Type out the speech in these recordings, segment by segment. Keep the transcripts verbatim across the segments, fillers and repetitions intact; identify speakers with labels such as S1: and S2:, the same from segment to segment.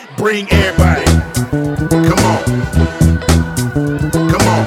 S1: Bring everybody. Come on. Come on.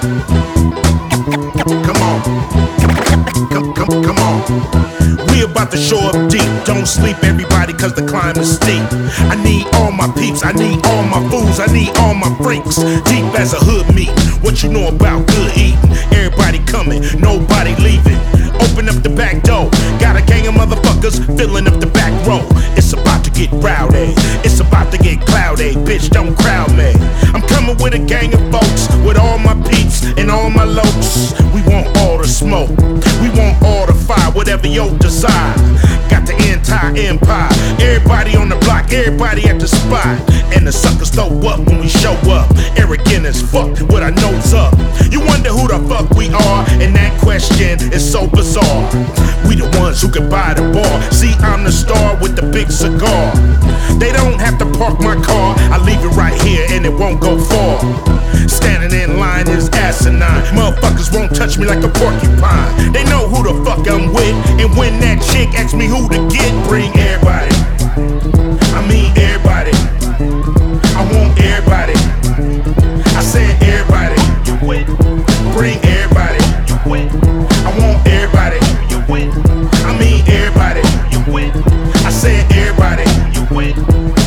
S1: Come on. Come, come, come on. We about to show up deep. Don't sleep, everybody, cause the climb is steep. I need all my peeps, I need all my fools, I need all my freaks. Deep as a hood meat. What you know about good eating? Everybody coming, nobody leaving. Open up the back door. Got a gang of motherfuckers filling up the back row. It's about to get rowdy. It's about to get cloudy. Bitch, don't crowd me. I'm coming with a gang of folks, with all my peeps and all my lokes. We want all the smoke. We want all the fire, whatever your desire. Got the entire empire. Everybody on the block, everybody at the spot. And the suckers throw up when we show up. Arrogant as fuck with our nose up. You wonder who the fuck we are, and that question is so bizarre. We the ones who can buy the bar. See, I'm the star with the big cigar. They don't have to park my car. I leave it right here and it won't go far. Standing in line is asinine. Motherfuckers won't touch me like a porcupine. They know who the fuck I'm with. And when that chick asks me who to get, bring everybody. I mean everybody. I want everybody. I said everybody. You win. Bring everybody. You win. I want everybody. You win. I mean everybody. You win. I said everybody. You win.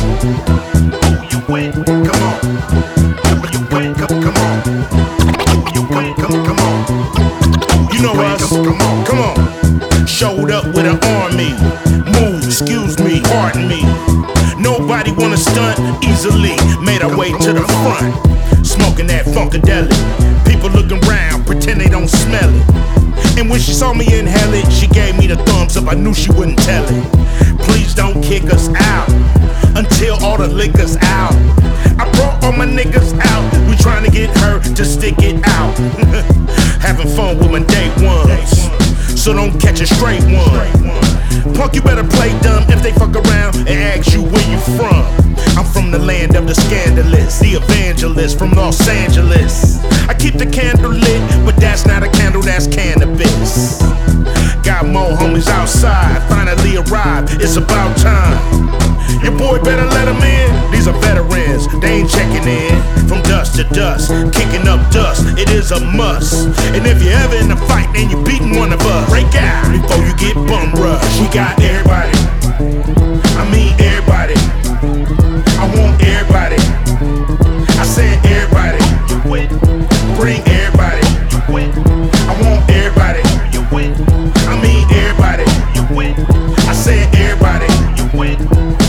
S1: Oh, you win. Come on. You win. Come, come on. You win. Come, come on. You know us. Come on. Come on. Showed up with an army. Move. Excuse me. Pardon me. Nobody wanna stunt easily. Made our way to the front. Smoking that funkadelic. People looking round, pretend they don't smell it. And when she saw me inhale it, she gave me the thumbs up. I knew she wouldn't tell it. Please don't kick us out until all the liquor's out. I brought all my niggas out. We trying to get her to stick it out. Having fun with my day ones, so don't catch a straight one. Punk, you better play dumb if they fuck around and ask you where you from. I'm from the land of the scandalous, the evangelist from Los Angeles. I keep the candle lit, but that's not a candle, that's cannabis. Got more homies outside, finally arrived, it's about time. Your boy better let them in, these are veterans, they ain't checking in. From dust to dust, kicking up dust, it is a must. And if you're ever in a fight and you're beating one of us, break out before you get bum rushed. We got everybody, I mean everybody. I want everybody. I said everybody. You win. Bring everybody. You win. I want everybody. You win. I mean everybody. You win. I said everybody. You win.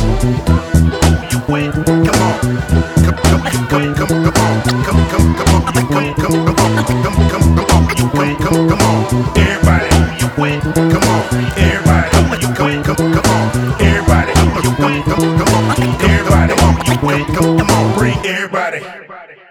S1: Oh, you win. Come on. Come, come, come, come, come, come on. Come, come, come on. Come, come, come, come on. Come, come, come on. You win. Come, come on. Everybody. You win. Come on. Everybody. You win. Come, come on. Everybody. You win. Come, come on. Everybody. You win. Come, come on. Bring everybody.